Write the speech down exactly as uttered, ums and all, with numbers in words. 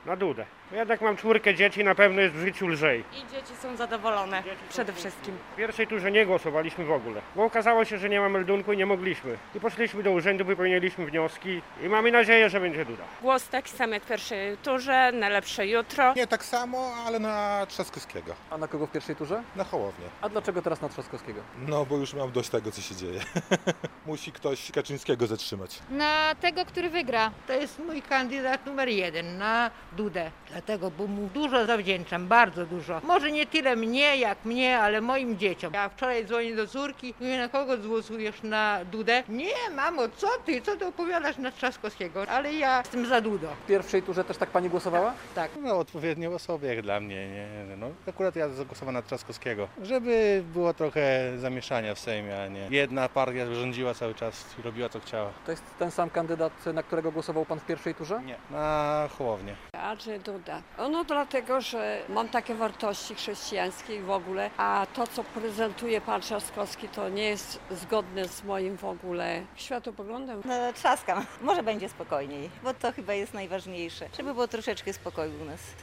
Na Dudę. Jednak mam czwórkę dzieci, na pewno jest w życiu lżej. I dzieci są zadowolone Dzieci są przede wszystkim. W pierwszej turze nie głosowaliśmy w ogóle, bo okazało się, że nie ma meldunku i nie mogliśmy. I poszliśmy do urzędu, wypełniliśmy wnioski i mamy nadzieję, że będzie Duda. Głos taki sam jak w pierwszej turze, najlepsze jutro. Nie tak samo, ale na Trzaskowskiego, A na kogo w pierwszej turze? na Hołownię. A dlaczego teraz na Trzaskowskiego? No bo już mam dość tego, co się dzieje. Musi ktoś Kaczyńskiego zatrzymać. Na tego, który wygra. To jest mój kandydat numer jeden na Dudę. Dlatego, bo mu dużo zawdzięczam, bardzo dużo. Może nie tyle mnie, jak mnie, ale moim dzieciom. Ja wczoraj dzwonię do córki, mówię, na kogo głosujesz, na Dudę? Nie, mamo, co ty, co ty opowiadasz na Trzaskowskiego? Ale ja jestem za Dudą. W pierwszej turze też tak pani głosowała? Tak. No odpowiednie osoby jak dla mnie, nie? No, akurat ja zagłosowałem na Trzaskowskiego, żeby było trochę zamieszania w Sejmie, a nie jedna partia rządziła cały czas i robiła co chciała. To jest ten sam kandydat, na którego głosował pan w pierwszej turze? Nie, na Hołownię. Andrzej Duda. No dlatego, że mam takie wartości chrześcijańskie i w ogóle, a to, co prezentuje pan Trzaskowski, to nie jest zgodne z moim w ogóle światopoglądem. No, trzaskam. Może będzie spokojniej, bo to chyba jest najważniejsze, żeby było troszeczkę spokoju u nas.